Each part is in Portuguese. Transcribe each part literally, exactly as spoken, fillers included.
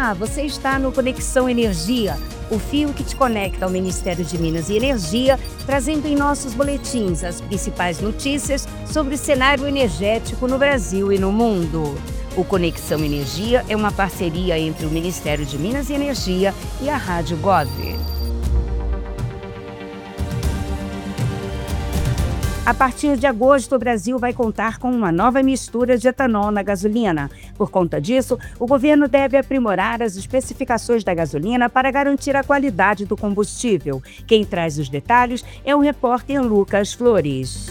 Olá, você está no Conexão Energia, o fio que te conecta ao Ministério de Minas e Energia, trazendo em nossos boletins as principais notícias sobre o cenário energético no Brasil e no mundo. O Conexão Energia é uma parceria entre o Ministério de Minas e Energia e a Rádio Gov. A partir de agosto, o Brasil vai contar com uma nova mistura de etanol na gasolina. Por conta disso, o governo deve aprimorar as especificações da gasolina para garantir a qualidade do combustível. Quem traz os detalhes é o repórter Lucas Flores.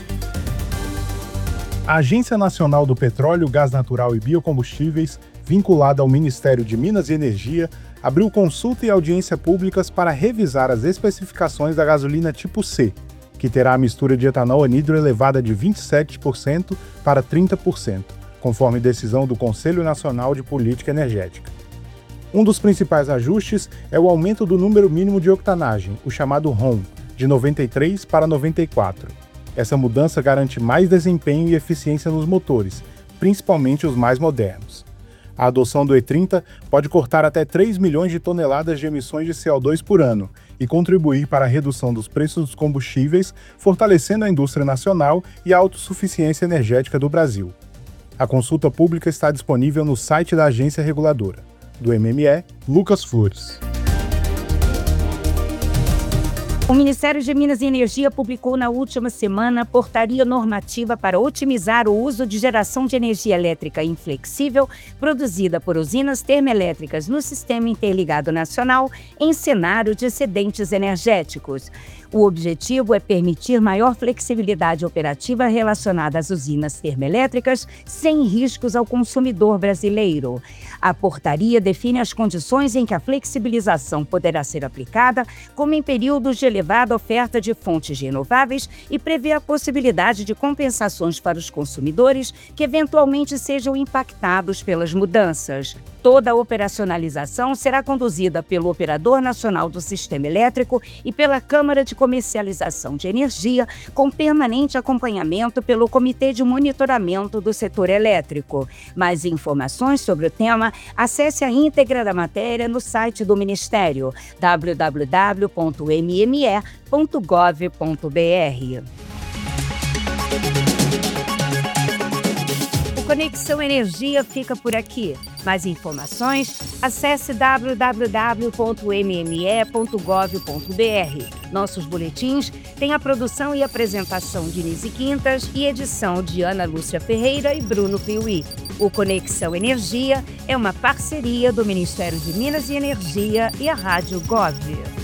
A Agência Nacional do Petróleo, Gás Natural e Biocombustíveis, vinculada ao Ministério de Minas e Energia, abriu consulta e audiência públicas para revisar as especificações da gasolina tipo C, que terá a mistura de etanol anidro elevada de vinte e sete por cento para trinta por cento, conforme decisão do Conselho Nacional de Política Energética. Um dos principais ajustes é o aumento do número mínimo de octanagem, o chamado R O M, de noventa e três para noventa e quatro. Essa mudança garante mais desempenho e eficiência nos motores, principalmente os mais modernos. A adoção do E trinta pode cortar até três milhões de toneladas de emissões de C O dois por ano e contribuir para a redução dos preços dos combustíveis, fortalecendo a indústria nacional e a autossuficiência energética do Brasil. A consulta pública está disponível no site da agência reguladora. Do M M E, Lucas Flores. O Ministério de Minas e Energia publicou na última semana a portaria normativa para otimizar o uso de geração de energia elétrica inflexível produzida por usinas termoelétricas no Sistema Interligado Nacional em cenário de excedentes energéticos. O objetivo é permitir maior flexibilidade operativa relacionada às usinas termoelétricas sem riscos ao consumidor brasileiro. A portaria define as condições em que a flexibilização poderá ser aplicada, como em períodos de elevada oferta de fontes renováveis, e prevê a possibilidade de compensações para os consumidores que eventualmente sejam impactados pelas mudanças. Toda a operacionalização será conduzida pelo Operador Nacional do Sistema Elétrico e pela Câmara de Comercialização de Energia, com permanente acompanhamento pelo Comitê de Monitoramento do Setor Elétrico. Mais informações sobre o tema, acesse a íntegra da matéria no site do Ministério, w w w ponto m m e ponto gov ponto b r. O Conexão Energia fica por aqui. Mais informações, acesse w w w ponto m m e ponto gov ponto b r. Nossos boletins têm a produção e apresentação de Nise Quintas e edição de Ana Lúcia Ferreira e Bruno Piuí. O Conexão Energia é uma parceria do Ministério de Minas e Energia e a Rádio Gov.